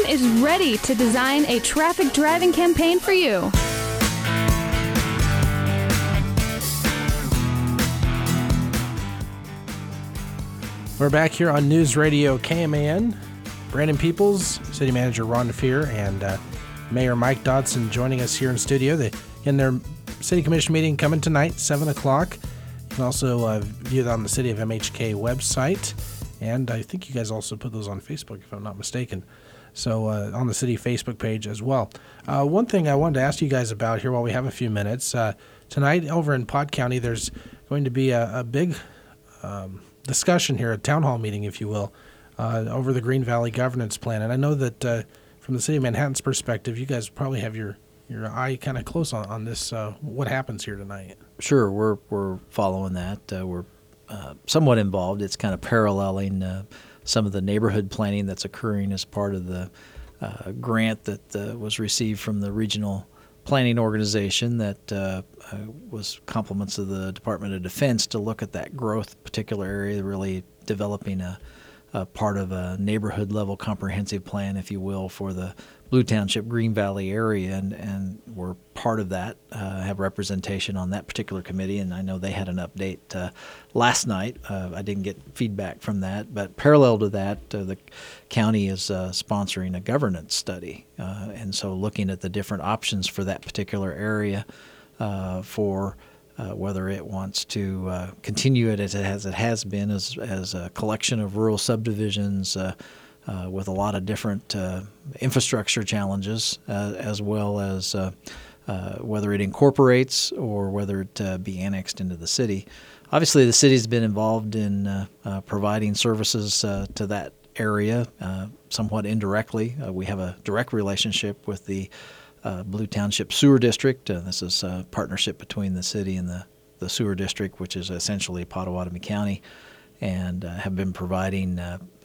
is ready to design a traffic driving campaign for you. We're back here on News Radio KMAN. Brandon Peoples, City Manager Ron DeFeer, and Mayor Mike Dodson joining us here in studio. In their City Commission meeting coming tonight, 7 o'clock. You can also view that on the City of MHK website. And I think you guys also put those on Facebook, if I'm not mistaken. So on the City Facebook page as well. One thing I wanted to ask you guys about here while we have a few minutes. Tonight over in Pot County, there's going to be a big discussion here, a town hall meeting, if you will, over the Green Valley Governance Plan. And I know that from the City of Manhattan's perspective, you guys probably have your eye kind of close on this, what happens here tonight. Sure, we're following that. We're somewhat involved. It's kind of paralleling some of the neighborhood planning that's occurring as part of the grant that was received from the regional planning organization that was compliments of the Department of Defense to look at that growth particular area, really developing a part of a neighborhood level comprehensive plan, if you will, for the Blue Township Green Valley area, and we're part of that, have representation on that particular committee, and I know they had an update last night. I didn't get feedback from that, but parallel to that, the county is sponsoring a governance study, and so looking at the different options for that particular area for whether it wants to continue it as it has been as a collection of rural subdivisions with a lot of different infrastructure challenges, as well as whether it incorporates or whether it be annexed into the city. Obviously, the city's been involved in providing services to that area somewhat indirectly. We have a direct relationship with the Blue Township Sewer District. This is a partnership between the city and the sewer district, which is essentially Pottawatomie County, and have been providing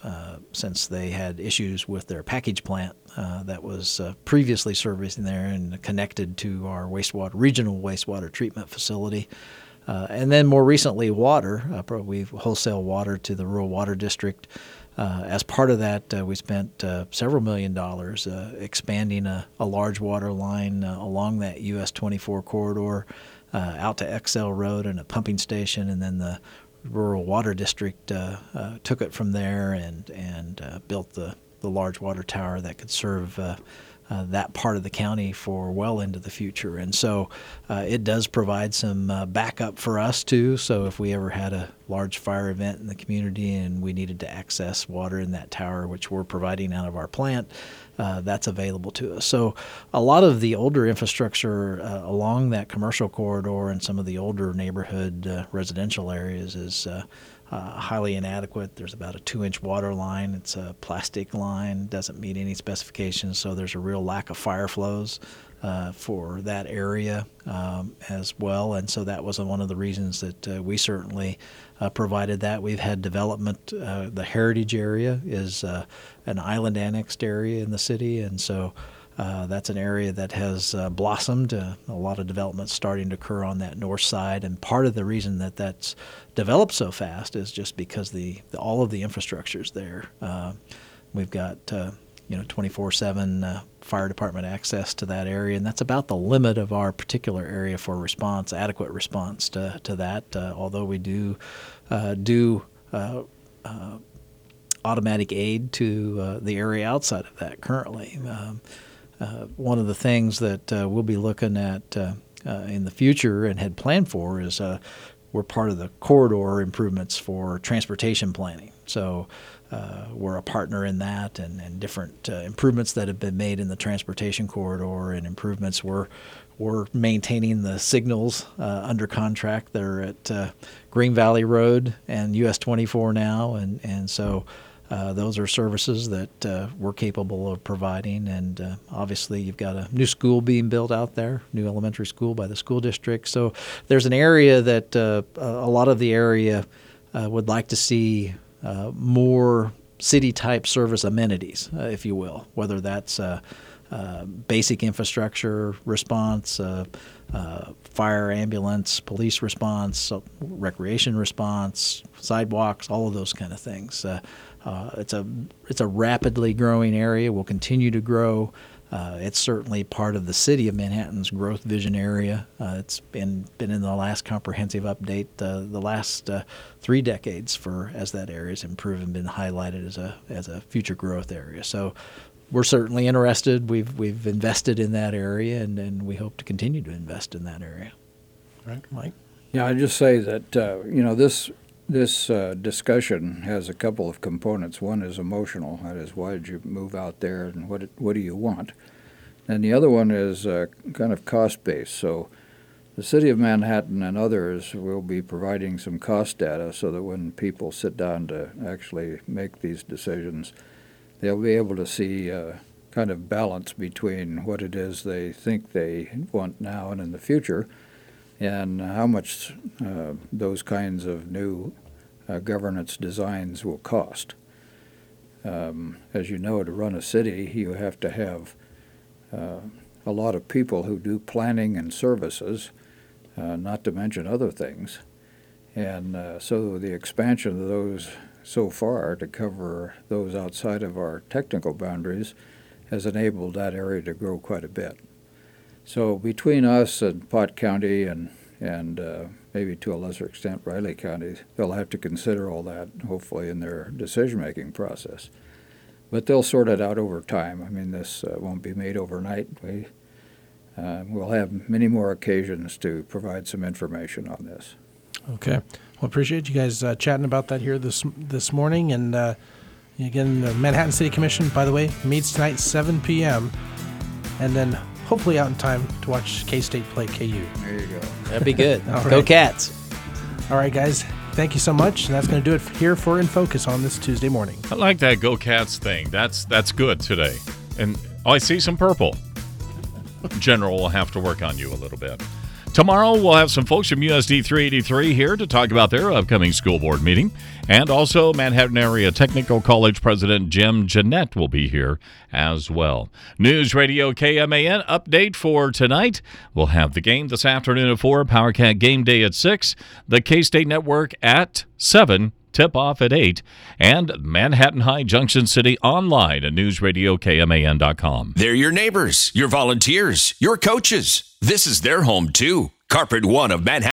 since they had issues with their package plant that was previously servicing there and connected to our regional wastewater treatment facility. And then more recently, water. We've wholesale water to the rural water district. As part of that, we spent several $1 million expanding a large water line along that US 24 corridor out to XL Road and a pumping station, and then the rural water district took it from there and built the large water tower that could serve that part of the county for well into the future. And so it does provide some backup for us too. So if we ever had a large fire event in the community and we needed to access water in that tower, which we're providing out of our plant, that's available to us. So a lot of the older infrastructure along that commercial corridor and some of the older neighborhood residential areas is highly inadequate. There's about a 2-inch water line. It's a plastic line, doesn't meet any specifications, so there's a real lack of fire flows for that area as well. And so that was one of the reasons that we certainly provided that. We've had development. The Heritage area is an island annexed area in the city, and so that's an area that has blossomed. A lot of development starting to occur on that north side, and part of the reason that that's developed so fast is just because all of the infrastructure is there. We've got 24/7 fire department access to that area, and that's about the limit of our particular area for response, adequate response to that. Although we do automatic aid to the area outside of that currently. One of the things that we'll be looking at in the future and had planned for is we're part of the corridor improvements for transportation planning. So we're a partner in that, and different improvements that have been made in the transportation corridor and improvements. We're maintaining the signals under contract. They're at Green Valley Road and US 24 now, and so those are services that we're capable of providing. And obviously you've got a new school being built out there, new elementary school by the school district. So there's an area that a lot of the area would like to see more city-type service amenities, if you will, whether that's basic infrastructure response, fire, ambulance, police response, recreation response, sidewalks, all of those kind of things. It's a rapidly growing area. Will continue to grow. It's certainly part of the city of Manhattan's growth vision area. It's been in the last comprehensive update the last 3 decades as that area has improved and been highlighted as a future growth area. So we're certainly interested. We've invested in that area, and we hope to continue to invest in that area. All right, Mike? Yeah, I'd just say that, this discussion has a couple of components. One is emotional. That is, why did you move out there, and what do you want? And the other one is kind of cost-based. So the City of Manhattan and others will be providing some cost data so that when people sit down to actually make these decisions, they'll be able to see kind of balance between what it is they think they want now and in the future, and how much those kinds of new governance designs will cost. As you know, to run a city, you have to have a lot of people who do planning and services, not to mention other things. And so the expansion of those so far to cover those outside of our technical boundaries has enabled that area to grow quite a bit. So between us and Pot County and maybe to a lesser extent Riley County, they'll have to consider all that, hopefully, in their decision-making process. But they'll sort it out over time. I mean, this won't be made overnight. We'll have many more occasions to provide some information on this. Okay. Well, appreciate you guys chatting about that here this morning. And again, the Manhattan City Commission, by the way, meets tonight 7 p.m. And then hopefully out in time to watch K-State play KU. There you go. That'd be good. All Go right. Cats. All right, guys. Thank you so much. And that's going to do it here for In Focus on this Tuesday morning. I like that Go Cats thing. That's good today. And I see some purple. General will have to work on you a little bit. Tomorrow, we'll have some folks from USD 383 here to talk about their upcoming school board meeting. And also, Manhattan Area Technical College President Jim Jeanette will be here as well. News Radio KMAN update for tonight. We'll have the game this afternoon at 4, PowerCat Game Day at 6, the K-State Network at 7, tip-off at 8, and Manhattan High Junction City online at newsradiokman.com. They're your neighbors, your volunteers, your coaches. This is their home, too. Carpet One of Manhattan.